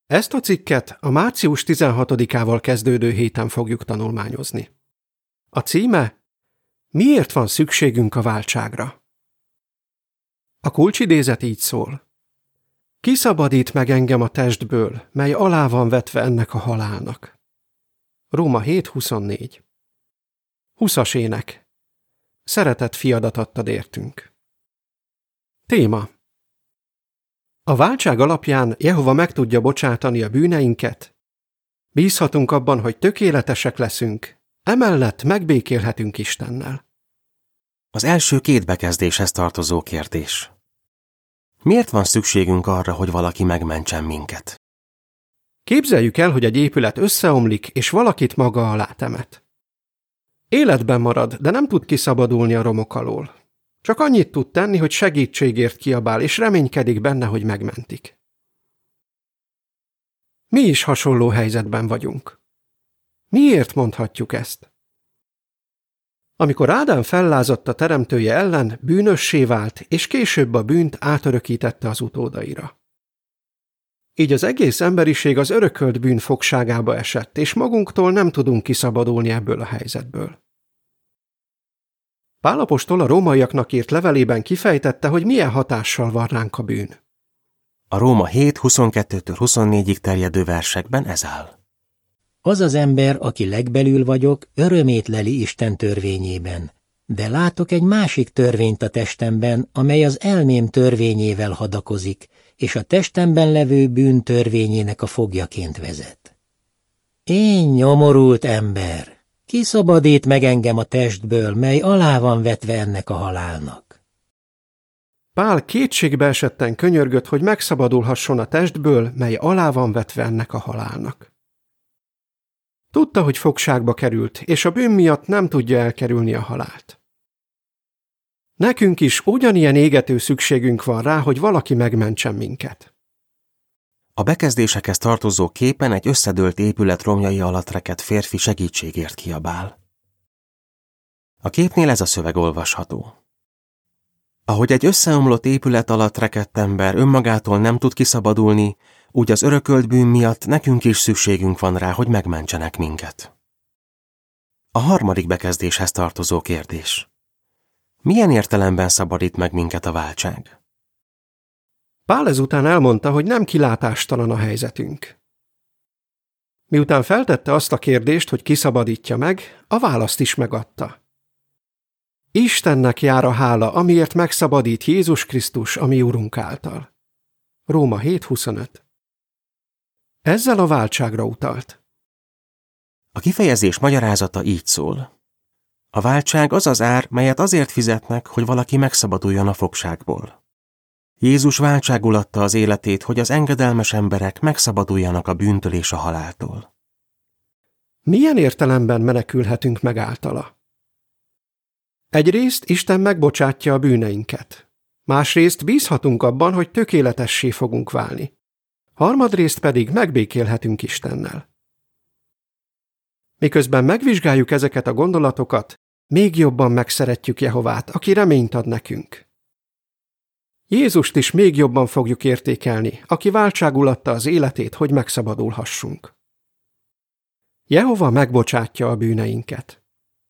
Ezt a cikket a március 16-ával kezdődő héten fogjuk tanulmányozni. A címe: Miért van szükségünk a váltságra? A kulcsidézet így szól: Ki szabadít meg engem a testből, mely alá van vetve ennek a halálnak? Róma 7:24. 20-as ének. Szeretett fiadat adtad értünk. Téma: A váltság alapján Jehova meg tudja bocsátani a bűneinket. Bízhatunk abban, hogy tökéletesek leszünk, emellett megbékélhetünk Istennel. Az első két bekezdéshez tartozó kérdés. Miért van szükségünk arra, hogy valaki megmentsen minket? Képzeljük el, hogy egy épület összeomlik, és valakit maga alá temet. Életben marad, de nem tud kiszabadulni a romok alól. Csak annyit tud tenni, hogy segítségért kiabál, és reménykedik benne, hogy megmentik. Mi is hasonló helyzetben vagyunk. Miért mondhatjuk ezt? Amikor Ádám fellázadt a teremtője ellen, bűnössé vált, és később a bűnt átörökítette az utódaira. Így az egész emberiség az örökölt bűn fogságába esett, és magunktól nem tudunk kiszabadulni ebből a helyzetből. Pál apostol a rómaiaknak írt levelében kifejtette, hogy milyen hatással van ránk a bűn. A Róma 7:22-24-ig terjedő versekben ez áll. Az az ember, aki legbelül vagyok, örömét leli Isten törvényében, de látok egy másik törvényt a testemben, amely az elmém törvényével hadakozik, és a testemben levő bűn törvényének a foglyaként vezet. Én nyomorult ember! Ki szabadít meg engem a testből, mely alá van vetve ennek a halálnak? Pál kétségbe esetten könyörgött, hogy megszabadulhasson a testből, mely alá van vetve ennek a halálnak. Tudta, hogy fogságba került, és a bűn miatt nem tudja elkerülni a halált. Nekünk is ugyanilyen égető szükségünk van rá, hogy valaki megmentsen minket. A bekezdésekhez tartozó képen egy összedőlt épület romjai alatt rekedt férfi segítségért kiabál. A képnél ez a szöveg olvasható. Ahogy egy összeomlott épület alatt rekedt ember önmagától nem tud kiszabadulni, úgy az örökölt bűn miatt nekünk is szükségünk van rá, hogy megmentsenek minket. A harmadik bekezdéshez tartozó kérdés. Milyen értelemben szabadít meg minket a váltság? Pál ezután elmondta, hogy nem kilátástalan a helyzetünk. Miután feltette azt a kérdést, hogy kiszabadítja meg, a választ is megadta. Istennek jár a hála, amiért megszabadít Jézus Krisztus, a mi Urunk által. Róma 7:25. Ezzel a váltságra utalt. A kifejezés magyarázata így szól. A váltság az az ár, melyet azért fizetnek, hogy valaki megszabaduljon a fogságból. Jézus váltságul adta az életét, hogy az engedelmes emberek megszabaduljanak a bűntől és a haláltól. Milyen értelemben menekülhetünk meg általa? Egyrészt Isten megbocsátja a bűneinket. Másrészt bízhatunk abban, hogy tökéletessé fogunk válni. Harmadrészt pedig megbékélhetünk Istennel. Miközben megvizsgáljuk ezeket a gondolatokat, még jobban megszeretjük Jehovát, aki reményt ad nekünk. Jézust is még jobban fogjuk értékelni, aki váltságul adta az életét, hogy megszabadulhassunk. Jehova megbocsátja a bűneinket.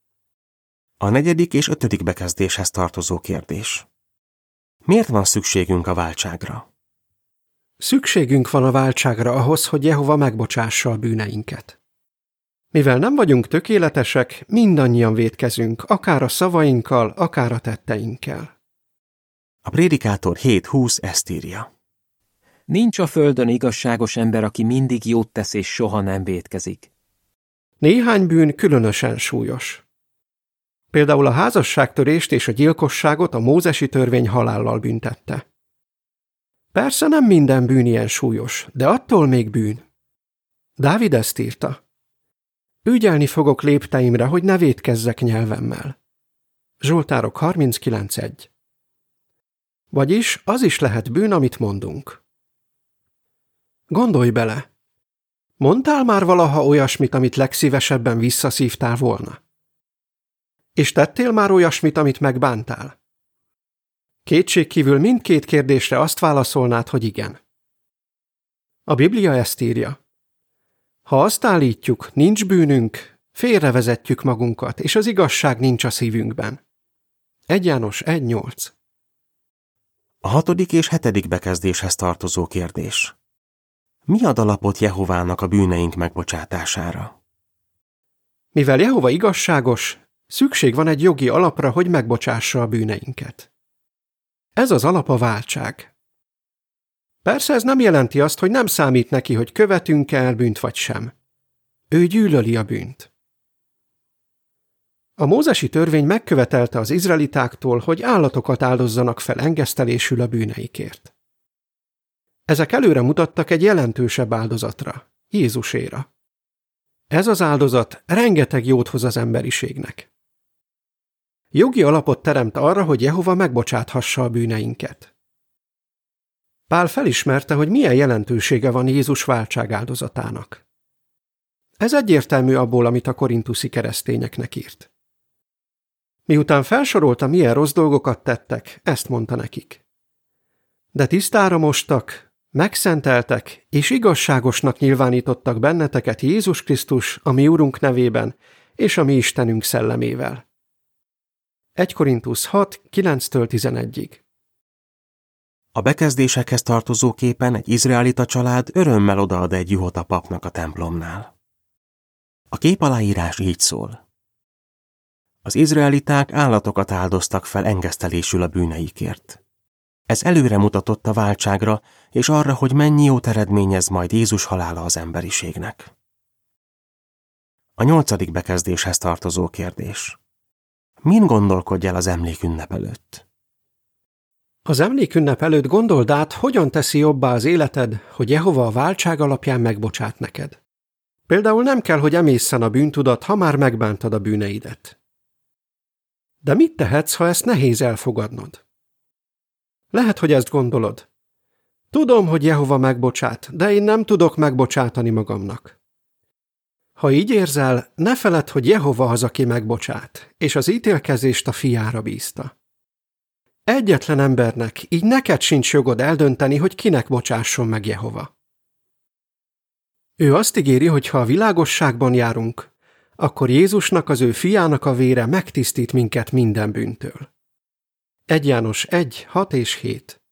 A negyedik és ötödik bekezdéshez tartozó kérdés. Miért van szükségünk a váltságra? Szükségünk van a váltságra ahhoz, hogy Jehova megbocsássa a bűneinket. Mivel nem vagyunk tökéletesek, mindannyian vétkezünk, akár a szavainkkal, akár a tetteinkkel. A Prédikátor 7:20 ezt írja. Nincs a földön igazságos ember, aki mindig jót tesz és soha nem vétkezik. Néhány bűn különösen súlyos. Például a házasságtörést és a gyilkosságot a mózesi törvény halállal büntette. Persze nem minden bűn ilyen súlyos, de attól még bűn. Dávid ezt írta. Ügyelni fogok lépteimre, hogy ne vétkezzek nyelvemmel. Zsoltárok 39:1. Vagyis az is lehet bűn, amit mondunk. Gondolj bele! Mondtál már valaha olyasmit, amit legszívesebben visszaszívtál volna? És tettél már olyasmit, amit megbántál? Kétségkívül mindkét kérdésre azt válaszolnád, hogy igen. A Biblia ezt írja. Ha azt állítjuk, nincs bűnünk, félrevezetjük magunkat, és az igazság nincs a szívünkben. 1 János 1:8. A 6. és 7. bekezdéshez tartozó kérdés. Mi ad alapot Jehovának a bűneink megbocsátására? Mivel Jehova igazságos, szükség van egy jogi alapra, hogy megbocsássa a bűneinket. Ez az alap a váltság. Persze ez nem jelenti azt, hogy nem számít neki, hogy követünk el bűnt vagy sem. Ő gyűlöli a bűnt. A mózesi törvény megkövetelte az izraelitáktól, hogy állatokat áldozzanak fel engesztelésül a bűneikért. Ezek előre mutattak egy jelentősebb áldozatra, Jézuséra. Ez az áldozat rengeteg jót hoz az emberiségnek. Jogi alapot teremt arra, hogy Jehova megbocsáthassa a bűneinket. Pál felismerte, hogy milyen jelentősége van Jézus váltság áldozatának. Ez egyértelmű abból, amit a korintuszi keresztényeknek írt. Miután felsorolta, milyen rossz dolgokat tettek, ezt mondta nekik. De tisztára mostak, megszenteltek, és igazságosnak nyilvánítottak benneteket Jézus Krisztus, a mi Urunk nevében, és a mi Istenünk szellemével. 1 Korintus 6, 9-11. A bekezdésekhez tartozó képen egy izraelita család örömmel odaad egy juhot a papnak a templomnál. A kép aláírás így szól. Az izraeliták állatokat áldoztak fel engesztelésül a bűneikért. Ez előre mutatott a váltságra, és arra, hogy mennyi jót eredményez majd Jézus halála az emberiségnek. A 8. bekezdéshez tartozó kérdés. Min gondolkodj el az emlékünnep előtt? Az emlékünnep előtt gondold át, hogyan teszi jobbá az életed, hogy Jehova a váltság alapján megbocsát neked. Például nem kell, hogy emészen a bűntudat, ha már megbántad a bűneidet. De mit tehetsz, ha ezt nehéz elfogadnod? Lehet, hogy ezt gondolod. Tudom, hogy Jehova megbocsát, de én nem tudok megbocsátani magamnak. Ha így érzel, ne feledd, hogy Jehova az, aki megbocsát, és az ítélkezést a fiára bízta. Egyetlen embernek, így neked sincs jogod eldönteni, hogy kinek bocsásson meg Jehova. Ő azt ígéri, hogy ha a világosságban járunk, akkor Jézusnak, az ő fiának a vére megtisztít minket minden bűntől. 1 János 1, 6 és 7.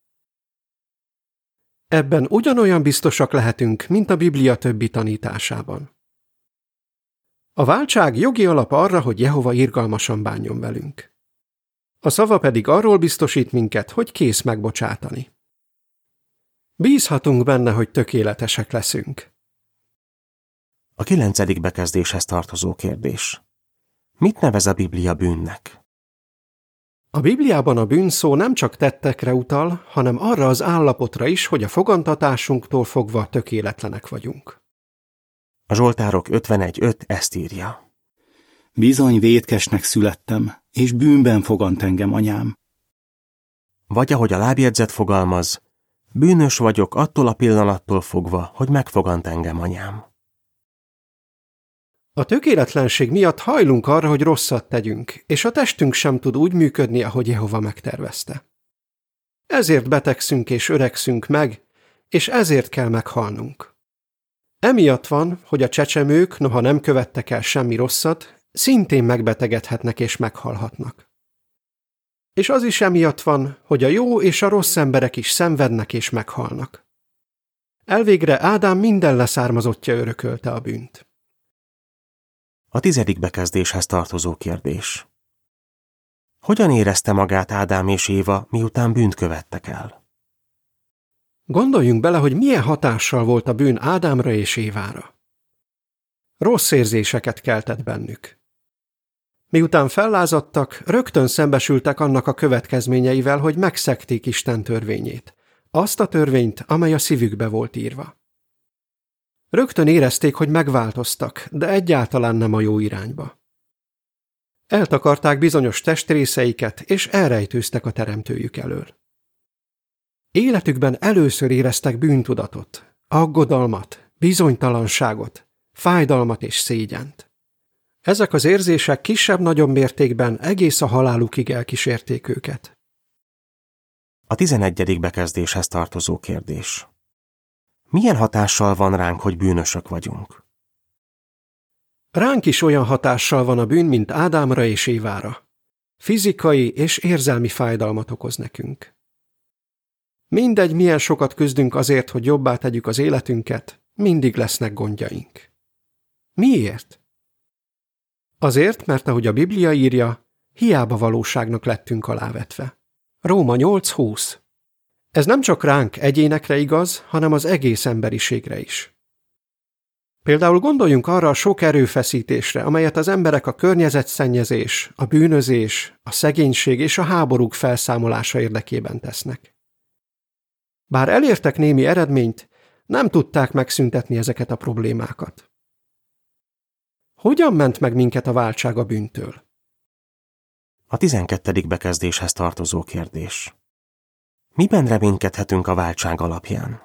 Ebben ugyanolyan biztosak lehetünk, mint a Biblia többi tanításában. A váltság jogi alap arra, hogy Jehova irgalmasan bánjon velünk. A szava pedig arról biztosít minket, hogy kész megbocsátani. Bízhatunk benne, hogy tökéletesek leszünk. A 9. bekezdéshez tartozó kérdés. Mit nevez a Biblia bűnnek? A Bibliában a bűn szó nem csak tettekre utal, hanem arra az állapotra is, hogy a fogantatásunktól fogva tökéletlenek vagyunk. A Zsoltárok 51.5 ezt írja. Bizony vétkesnek születtem, és bűnben fogant engem anyám. Vagy ahogy a lábjegyzet fogalmaz, bűnös vagyok attól a pillanattól fogva, hogy megfogant engem anyám. A tökéletlenség miatt hajlunk arra, hogy rosszat tegyünk, és a testünk sem tud úgy működni, ahogy Jehova megtervezte. Ezért betegszünk és öregszünk meg, és ezért kell meghalnunk. Emiatt van, hogy a csecsemők, noha nem követtek el semmi rosszat, szintén megbetegedhetnek és meghalhatnak. És az is emiatt van, hogy a jó és a rossz emberek is szenvednek és meghalnak. Elvégre Ádám minden leszármazottja örökölte a bűnt. A 10. bekezdéshez tartozó kérdés. Hogyan érezte magát Ádám és Éva, miután bűnt követtek el? Gondoljunk bele, hogy milyen hatással volt a bűn Ádámra és Évára. Rossz érzéseket keltett bennük. Miután fellázadtak, rögtön szembesültek annak a következményeivel, hogy megszegték Isten törvényét. Azt a törvényt, amely a szívükbe volt írva. Rögtön érezték, hogy megváltoztak, de egyáltalán nem a jó irányba. Eltakarták bizonyos testrészeiket, és elrejtőztek a teremtőjük elől. Életükben először éreztek bűntudatot, aggodalmat, bizonytalanságot, fájdalmat és szégyent. Ezek az érzések kisebb-nagyobb mértékben egész a halálukig elkísérték őket. A 11. bekezdéshez tartozó kérdés. Milyen hatással van ránk, hogy bűnösök vagyunk? Ránk is olyan hatással van a bűn, mint Ádámra és Évára. Fizikai és érzelmi fájdalmat okoz nekünk. Mindegy, milyen sokat küzdünk azért, hogy jobbá tegyük az életünket, mindig lesznek gondjaink. Miért? Azért, mert ahogy a Biblia írja, hiába valóságnak lettünk alávetve. Róma 8:20. Ez nem csak ránk, egyénekre igaz, hanem az egész emberiségre is. Például gondoljunk arra a sok erőfeszítésre, amelyet az emberek a környezetszennyezés, a bűnözés, a szegénység és a háborúk felszámolása érdekében tesznek. Bár elértek némi eredményt, nem tudták megszüntetni ezeket a problémákat. Hogyan ment meg minket a váltság a bűntől? A 12. bekezdéshez tartozó kérdés. Miben reménykedhetünk a váltság alapján?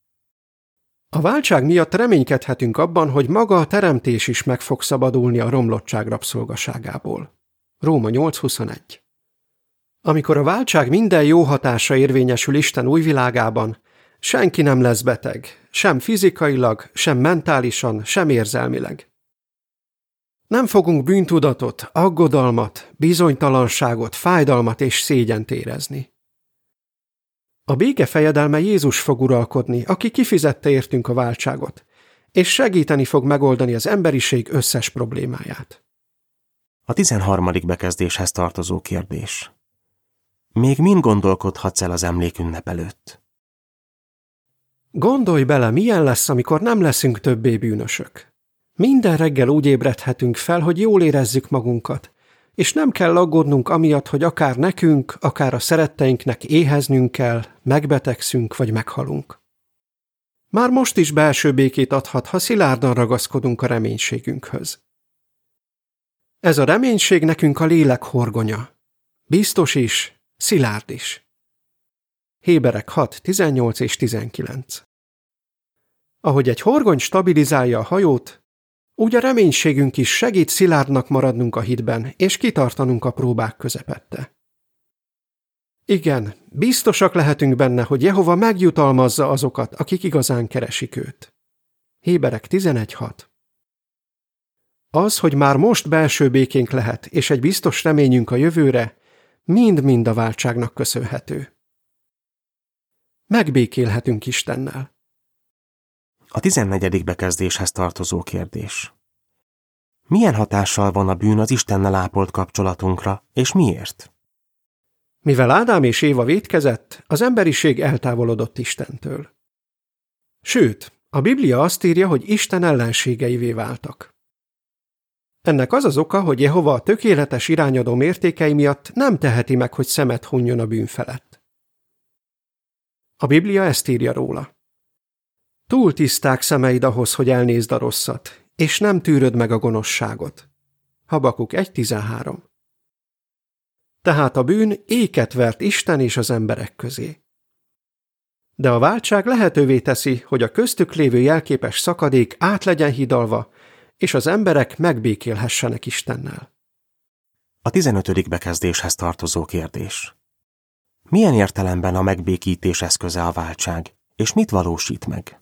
A váltság miatt reménykedhetünk abban, hogy maga a teremtés is meg fog szabadulni a romlottság rabszolgaságából. Róma 8:21. Amikor a váltság minden jó hatása érvényesül Isten új világában, senki nem lesz beteg, sem fizikailag, sem mentálisan, sem érzelmileg. Nem fogunk bűntudatot, aggodalmat, bizonytalanságot, fájdalmat és szégyent érezni. A béke fejedelme Jézus fog uralkodni, aki kifizette értünk a váltságot, és segíteni fog megoldani az emberiség összes problémáját. A 13. bekezdéshez tartozó kérdés. Még mind gondolkodhatsz el az emlékünnep előtt? Gondolj bele, milyen lesz, amikor nem leszünk többé bűnösök. Minden reggel úgy ébredhetünk fel, hogy jól érezzük magunkat, és nem kell aggódnunk amiatt, hogy akár nekünk, akár a szeretteinknek éheznünk kell, megbetegszünk vagy meghalunk. Már most is belső békét adhat, ha szilárdan ragaszkodunk a reménységünkhöz. Ez a reménység nekünk a lélek horgonya. Biztos is, szilárd is. Héberek 6, 18 és 19. Ahogy egy horgony stabilizálja a hajót, úgy a reménységünk is segít szilárdnak maradnunk a hitben, és kitartanunk a próbák közepette. Igen, biztosak lehetünk benne, hogy Jehova megjutalmazza azokat, akik igazán keresik őt. Héberek 11.6. Az, hogy már most belső békénk lehet, és egy biztos reményünk a jövőre, mind-mind a váltságnak köszönhető. Megbékélhetünk Istennel. A 14. bekezdéshez tartozó kérdés. Milyen hatással van a bűn az Istennel ápolt kapcsolatunkra, és miért? Mivel Ádám és Éva vétkezett, az emberiség eltávolodott Istentől. Sőt, a Biblia azt írja, hogy Isten ellenségeivé váltak. Ennek az az oka, hogy Jehova a tökéletes irányadó mértékei miatt nem teheti meg, hogy szemet hunyjon a bűn felett. A Biblia ezt írja róla. Túl tiszták szemeid ahhoz, hogy elnézd a rosszat, és nem tűröd meg a gonoszságot. Habakuk 1.13. Tehát a bűn éket vert Isten és az emberek közé. De a váltság lehetővé teszi, hogy a köztük lévő jelképes szakadék át legyen hidalva, és az emberek megbékélhessenek Istennel. A 15. bekezdéshez tartozó kérdés. Milyen értelemben a megbékítés eszköze a váltság, és mit valósít meg?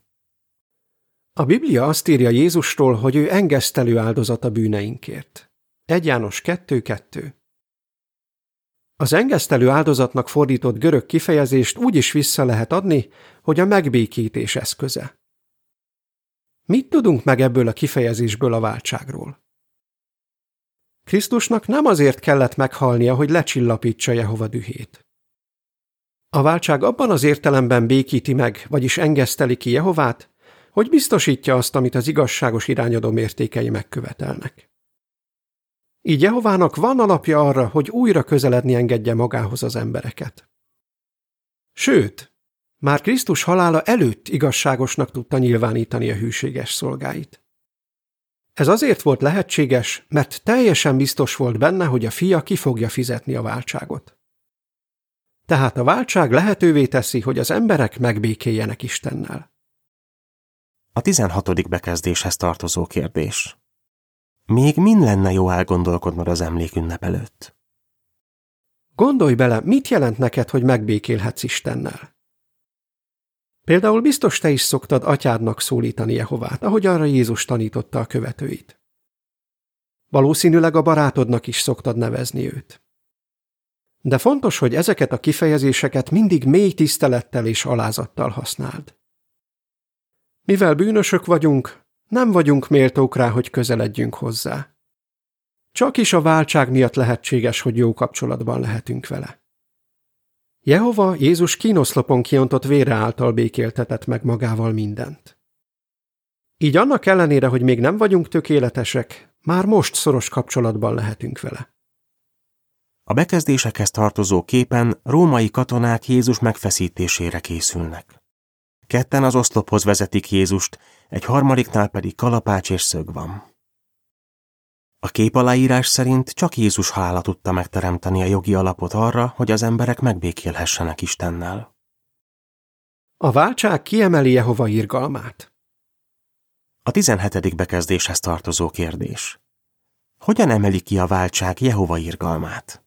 A Biblia azt írja Jézusról, hogy ő engesztelő áldozat a bűneinkért. 1 János 2.2. Az engesztelő áldozatnak fordított görög kifejezést úgy is vissza lehet adni, hogy a megbékítés eszköze. Mit tudunk meg ebből a kifejezésből a váltságról? Krisztusnak nem azért kellett meghalnia, hogy lecsillapítsa Jehova dühét. A váltság abban az értelemben békíti meg, vagyis engeszteli ki Jehovát, hogy biztosítja azt, amit az igazságos irányadó mértékei megkövetelnek. Így Jehovának van alapja arra, hogy újra közeledni engedje magához az embereket. Sőt, már Krisztus halála előtt igazságosnak tudta nyilvánítani a hűséges szolgáit. Ez azért volt lehetséges, mert teljesen biztos volt benne, hogy a fia ki fogja fizetni a váltságot. Tehát a váltság lehetővé teszi, hogy az emberek megbékéljenek Istennel. A 16. bekezdéshez tartozó kérdés. Még mind lenne jó elgondolkodnod az emlékünnep előtt? Gondolj bele, mit jelent neked, hogy megbékélhetsz Istennel? Például biztos te is szoktad atyádnak szólítani Jehovát, ahogy arra Jézus tanította a követőit. Valószínűleg a barátodnak is szoktad nevezni őt. De fontos, hogy ezeket a kifejezéseket mindig mély tisztelettel és alázattal használd. Mivel bűnösök vagyunk, nem vagyunk méltók rá, hogy közeledjünk hozzá. Csak is a váltság miatt lehetséges, hogy jó kapcsolatban lehetünk vele. Jehova Jézus kínoszlopon kiontott vére által békéltetett meg magával mindent. Így annak ellenére, hogy még nem vagyunk tökéletesek, már most szoros kapcsolatban lehetünk vele. A bekezdésekhez tartozó képen római katonák Jézus megfeszítésére készülnek. Ketten az oszlophoz vezetik Jézust, egy harmadiknál pedig kalapács és szög van. A képaláírás szerint csak Jézus halála tudta megteremteni a jogi alapot arra, hogy az emberek megbékélhessenek Istennel. A váltság kiemeli Jehova irgalmát. A 17. bekezdéshez tartozó kérdés. Hogyan emeli ki a váltság Jehova irgalmát?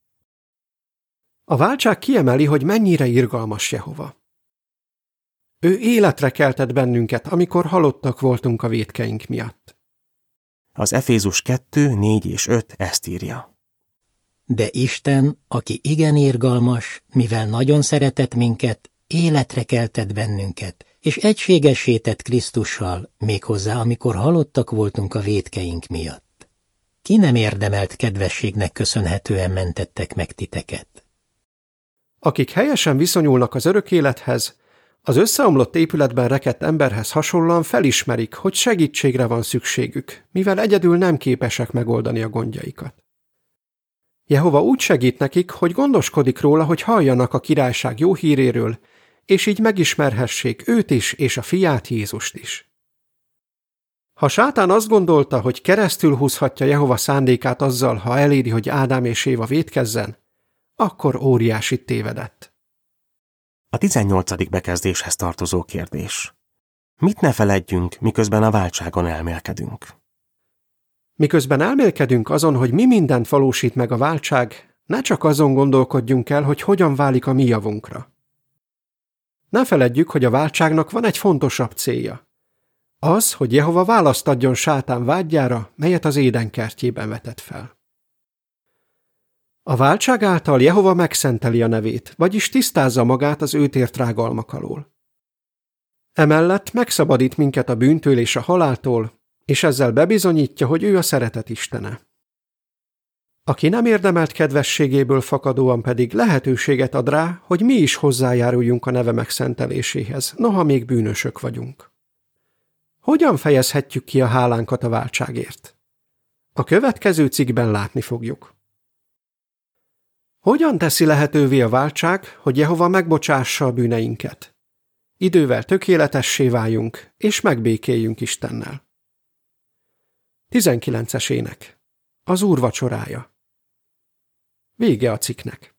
A váltság kiemeli, hogy mennyire irgalmas Jehova. Ő életre keltett bennünket, amikor halottak voltunk a vétkeink miatt. Az Efézus 2, 4 és 5 ezt írja. De Isten, aki igen irgalmas, mivel nagyon szeretett minket, életre keltett bennünket, és egységessé tett Krisztussal, méghozzá amikor halottak voltunk a vétkeink miatt. Ki nem érdemelt kedvességnek köszönhetően mentettek meg titeket? Akik helyesen viszonyulnak az örök élethez, az összeomlott épületben rekedt emberhez hasonlóan felismerik, hogy segítségre van szükségük, mivel egyedül nem képesek megoldani a gondjaikat. Jehova úgy segít nekik, hogy gondoskodik róla, hogy halljanak a királyság jó híréről, és így megismerhessék őt is és a fiát, Jézust is. Ha sátán azt gondolta, hogy keresztül húzhatja Jehova szándékát azzal, ha eléri, hogy Ádám és Éva vétkezzen, akkor óriásit tévedett. A 18. bekezdéshez tartozó kérdés. Mit ne feledjünk, miközben a váltságon elmélkedünk? Miközben elmélkedünk azon, hogy mi mindent valósít meg a váltság, ne csak azon gondolkodjunk el, hogy hogyan válik a mi javunkra. Ne feledjük, hogy a váltságnak van egy fontosabb célja. Az, hogy Jehova választ adjon sátán vádjára, melyet az Éden kertjében vetett fel. A váltság által Jehova megszenteli a nevét, vagyis tisztázza magát az őt ért rágalmak alól. Emellett megszabadít minket a bűntől és a haláltól, és ezzel bebizonyítja, hogy ő a szeretet istene. Aki nem érdemelt kedvességéből fakadóan pedig lehetőséget ad rá, hogy mi is hozzájáruljunk a neve megszenteléséhez, noha még bűnösök vagyunk. Hogyan fejezhetjük ki a hálánkat a váltságért? A következő cikkben látni fogjuk. Hogyan teszi lehetővé a váltság, hogy Jehova megbocsássa a bűneinket? Idővel tökéletessé váljunk, és megbékéljünk Istennel. 19. ének. Az Úr vacsorája. Vége a cikknek.